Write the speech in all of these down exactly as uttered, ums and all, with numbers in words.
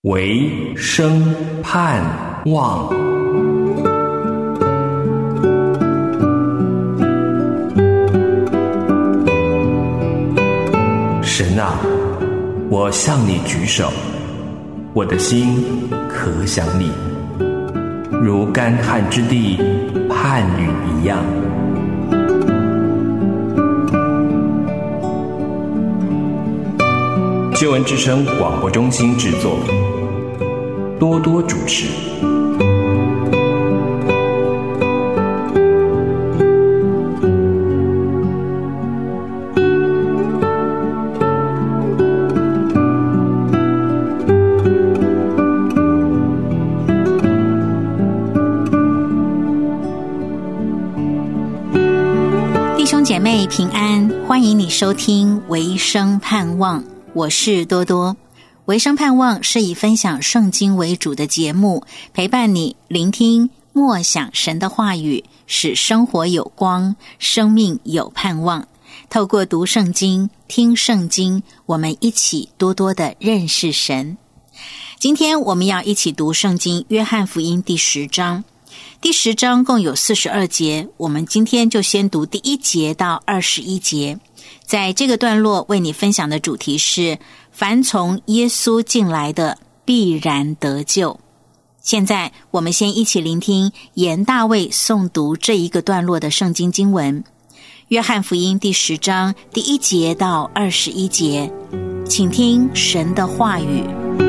唯生盼望。神啊，我向你举手，我的心可想你，如干旱之地盼雨一样。救恩之声广播中心制作，多多主持。 弟兄姐妹平安，欢迎你收听唯生盼望，我是多多。唯生盼望是以分享圣经为主的节目，陪伴你聆听默想神的话语，使生活有光，生命有盼望。透过读圣经、听圣经，我们一起多多的认识神。今天我们要一起读圣经约翰福音第十章。第十章共有四十二节，我们今天就先读第一节到二十一节。在这个段落为你分享的主题是凡从耶稣进来的必然得救。现在我们先一起聆听严大卫诵读这一个段落的圣经经文，约翰福音第十章第一节到二十一节，请听神的话语。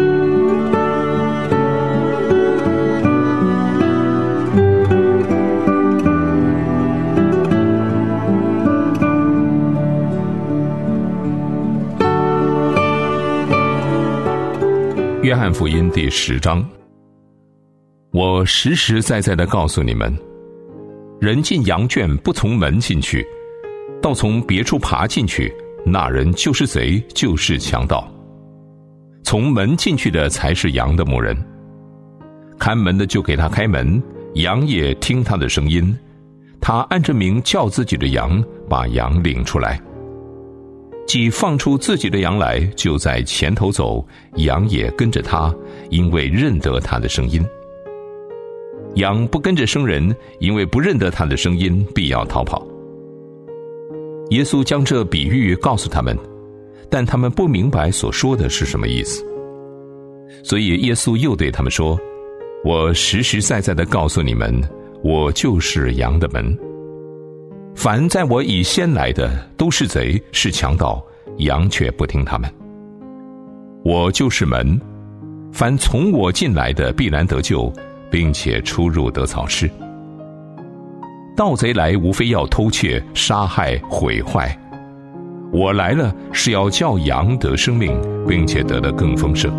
约翰福音第十章，我实实在在地告诉你们，人进羊圈不从门进去，倒从别处爬进去，那人就是贼，就是强盗。从门进去的才是羊的牧人，看门的就给他开门，羊也听他的声音，他按着名叫自己的羊，把羊领出来。既放出自己的羊来，就在前头走，羊也跟着他，因为认得他的声音。羊不跟着生人，因为不认得他的声音，必要逃跑。耶稣将这比喻告诉他们，但他们不明白所说的是什么意思。所以耶稣又对他们说，我实实在在地告诉你们，我就是羊的门。凡在我以先来的，都是贼，是强盗，羊却不听他们。我就是门，凡从我进来的，必然得救，并且出入得草吃。盗贼来，无非要偷窃、杀害、毁坏。我来了，是要叫羊得生命，并且得得更丰盛。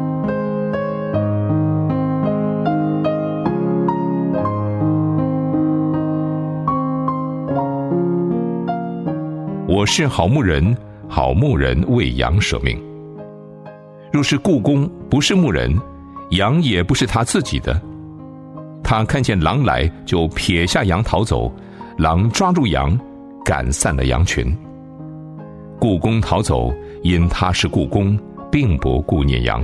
我是好牧人，好牧人为羊舍命。若是雇工不是牧人，羊也不是他自己的。他看见狼来，就撇下羊逃走，狼抓住羊，赶散了羊群。雇工逃走，因他是雇工，并不顾念羊。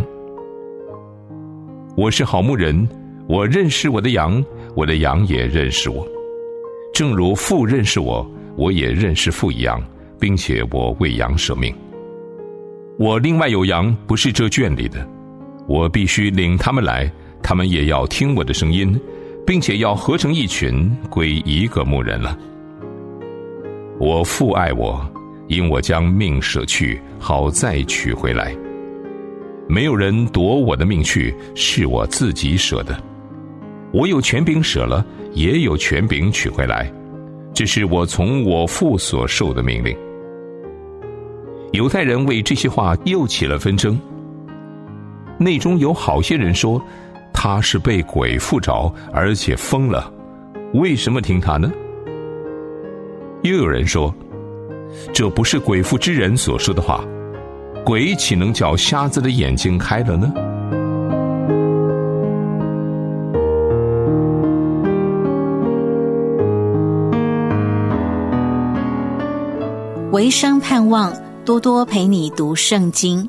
我是好牧人，我认识我的羊，我的羊也认识我。正如父认识我，我也认识父一样，并且我为羊舍命。我另外有羊，不是这圈里的，我必须领他们来，他们也要听我的声音，并且要合成一群，归一个牧人了。我父爱我，因我将命舍去，好再取回来。没有人夺我的命去，是我自己舍的。我有权柄舍了，也有权柄取回来，这是我从我父所受的命令。犹太人为这些话又起了纷争，内中有好些人说，他是被鬼附着，而且疯了，为什么听他呢？又有人说，这不是鬼附之人所说的话，鬼岂能叫瞎子的眼睛开了呢？ 唯生盼望，多多陪你读圣经。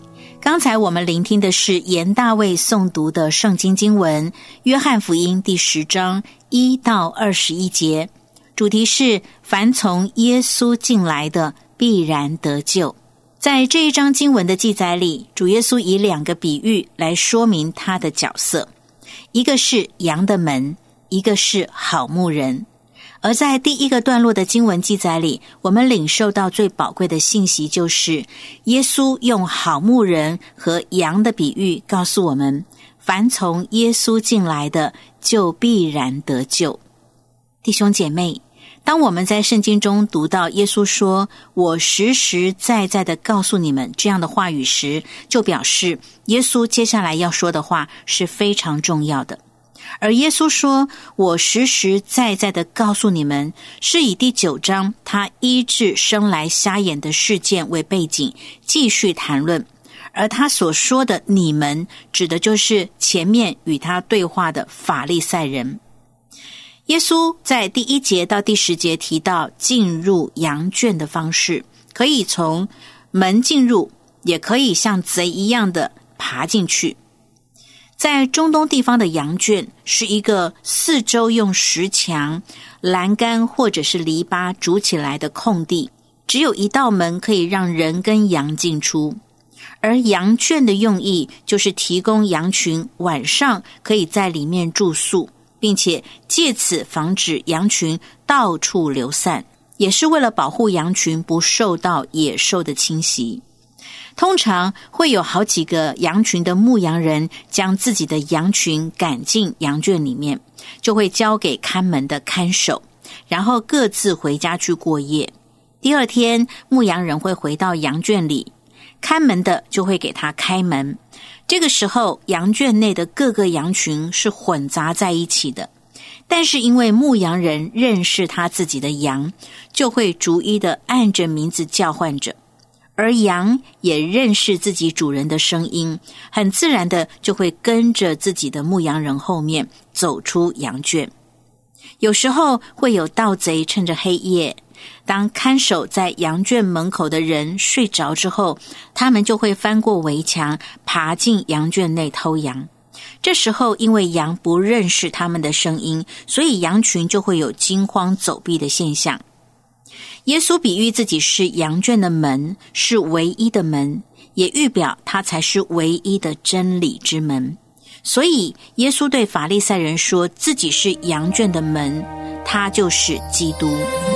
刚才我们聆听的是严大卫诵读的圣经经文，约翰福音第十章一到二十一节，主题是凡从耶稣进来的必然得救。在这一章经文的记载里，主耶稣以两个比喻来说明他的角色，一个是羊的门，一个是好牧人。而在第一个段落的经文记载里，我们领受到最宝贵的信息，就是耶稣用好牧人和羊的比喻告诉我们，凡从耶稣进来的就必然得救。弟兄姐妹，当我们在圣经中读到耶稣说我实实在在的告诉你们这样的话语时，就表示耶稣接下来要说的话是非常重要的。而耶稣说我实实在在的告诉你们，是以第九章他医治生来瞎眼的事件为背景继续谈论，而他所说的你们指的就是前面与他对话的法利赛人。耶稣在第一节到第十节提到进入羊圈的方式，可以从门进入，也可以像贼一样的爬进去。在中东地方的羊圈是一个四周用石墙、栏杆或者是篱笆筑起来的空地，只有一道门可以让人跟羊进出。而羊圈的用意就是提供羊群晚上可以在里面住宿，并且借此防止羊群到处流散，也是为了保护羊群不受到野兽的侵袭。通常会有好几个羊群的牧羊人将自己的羊群赶进羊圈里面，就会交给看门的看守，然后各自回家去过夜。第二天，牧羊人会回到羊圈里，看门的就会给他开门。这个时候，羊圈内的各个羊群是混杂在一起的，但是因为牧羊人认识他自己的羊，就会逐一的按着名字叫唤着，而羊也认识自己主人的声音，很自然的就会跟着自己的牧羊人后面走出羊圈。有时候会有盗贼趁着黑夜，当看守在羊圈门口的人睡着之后，他们就会翻过围墙，爬进羊圈内偷羊。这时候因为羊不认识他们的声音，所以羊群就会有惊慌走避的现象。耶稣比喻自己是羊圈的门，是唯一的门，也预表他才是唯一的真理之门。所以耶稣对法利赛人说自己是羊圈的门，他就是基督。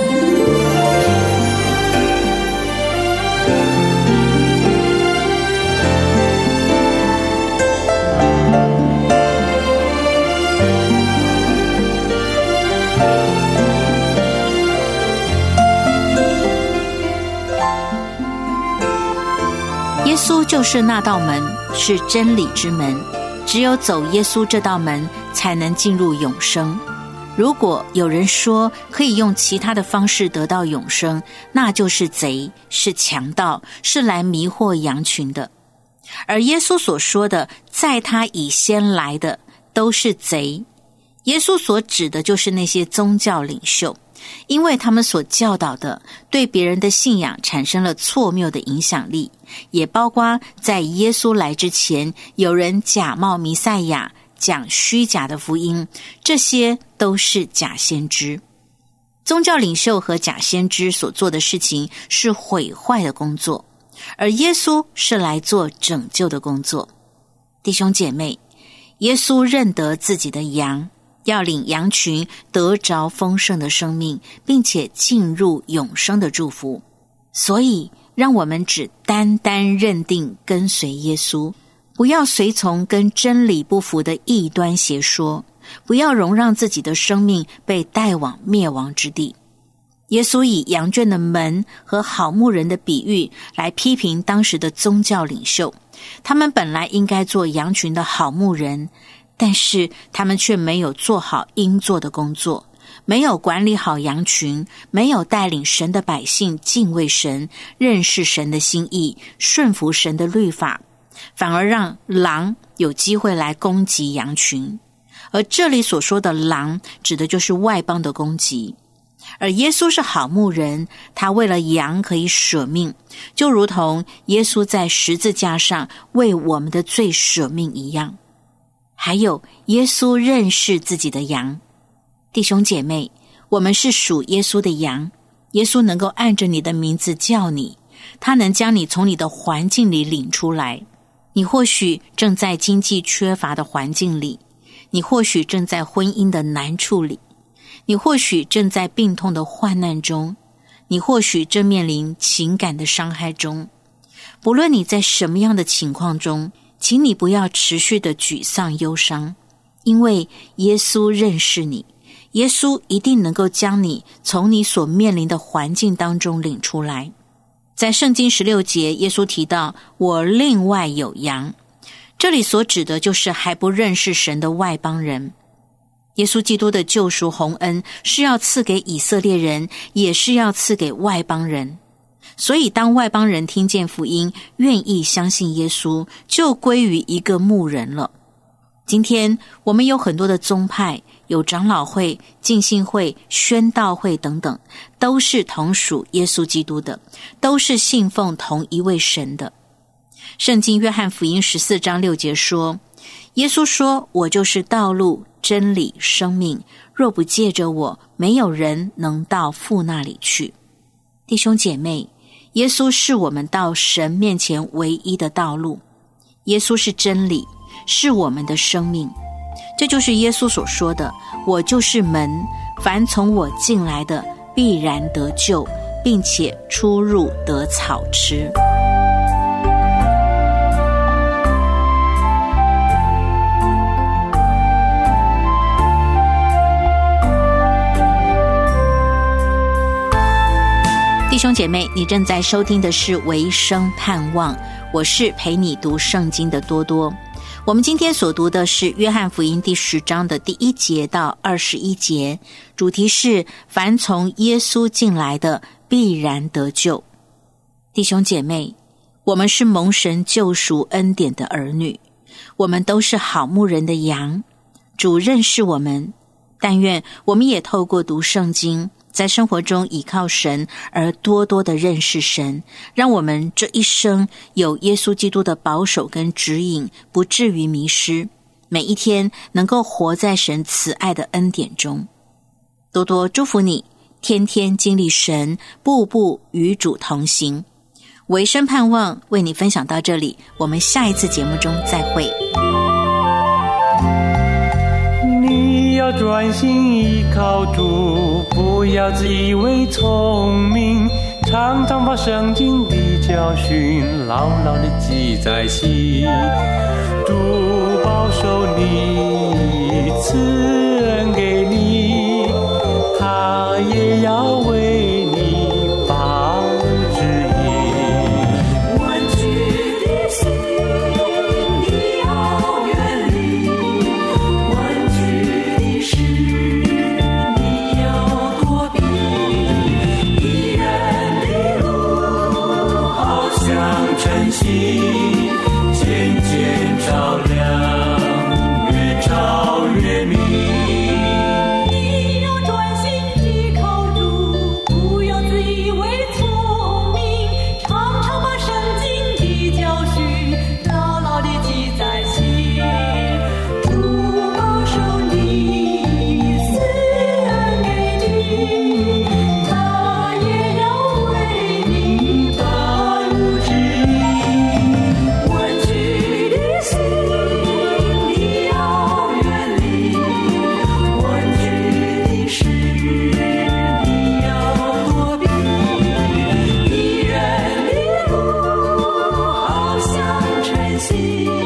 耶稣就是那道门，是真理之门，只有走耶稣这道门才能进入永生。如果有人说可以用其他的方式得到永生，那就是贼，是强盗，是来迷惑羊群的。而耶稣所说的在他以先来的都是贼，耶稣所指的就是那些宗教领袖，因为他们所教导的对别人的信仰产生了错谬的影响力，也包括在耶稣来之前有人假冒弥赛亚，讲虚假的福音，这些都是假先知。宗教领袖和假先知所做的事情是毁坏的工作，而耶稣是来做拯救的工作。弟兄姐妹，耶稣认得自己的羊，要领羊群得着丰盛的生命，并且进入永生的祝福。所以让我们只单单认定跟随耶稣，不要随从跟真理不符的异端邪说，不要容让自己的生命被带往灭亡之地。耶稣以羊圈的门和好牧人的比喻来批评当时的宗教领袖，他们本来应该做羊群的好牧人，但是他们却没有做好应做的工作，没有管理好羊群，没有带领神的百姓敬畏神，认识神的心意，顺服神的律法，反而让狼有机会来攻击羊群。而这里所说的狼指的就是外邦的攻击。 而耶稣是好牧人，他为了羊可以舍命，就如同耶稣在十字架上为我们的罪舍命一样。还有，耶稣认识自己的羊。弟兄姐妹，我们是属耶稣的羊，耶稣能够按着你的名字叫你，他能将你从你的环境里领出来。你或许正在经济缺乏的环境里，你或许正在婚姻的难处里，你或许正在病痛的患难中，你或许正面临情感的伤害中。不论你在什么样的情况中，请你不要持续的沮丧忧伤，因为耶稣认识你，耶稣一定能够将你从你所面临的环境当中领出来。在圣经十六节，耶稣提到我另外有羊，这里所指的就是还不认识神的外邦人。耶稣基督的救赎宏恩是要赐给以色列人，也是要赐给外邦人。所以当外邦人听见福音，愿意相信耶稣，就归于一个牧人了。今天我们有很多的宗派，有长老会、浸信会、宣道会等等，都是同属耶稣基督的，都是信奉同一位神的。圣经约翰福音十四章六节说，耶稣说，我就是道路、真理、生命，若不借着我，没有人能到父那里去。弟兄姐妹，耶稣是我们到神面前唯一的道路，耶稣是真理，是我们的生命。这就是耶稣所说的，我就是门，凡从我进来的必然得救，并且出入得草吃。弟兄姐妹，你正在收听的是维生盼望，我是陪你读圣经的多多。我们今天所读的是约翰福音第十章的第一节到二十一节，主题是凡从耶稣进来的必然得救。弟兄姐妹，我们是蒙神救赎恩典的儿女，我们都是好牧人的羊，主认识我们，但愿我们也透过读圣经，在生活中倚靠神而多多的认识神，让我们这一生有耶稣基督的保守跟指引，不至于迷失，每一天能够活在神慈爱的恩典中。多多祝福你，天天经历神，步步与主同行。维生盼望为你分享到这里，我们下一次节目中再会。 你要专心依靠主，不要自以为聪明，常常把圣经的教训牢牢地记在心。主保守你，赐恩给你，他也要为你保指引。弯曲的心你要远离，弯曲的事你要躲避，一人的路好像晨曦，渐渐照亮，越照越明。你要专心依靠主，不要自以为聪明，常常把圣经的教训牢牢地记在心。主保守你，赐恩给你，他也要为你把路指引。弯曲的心你要远离，弯曲的事你要躲避，一人的路好像晨曦。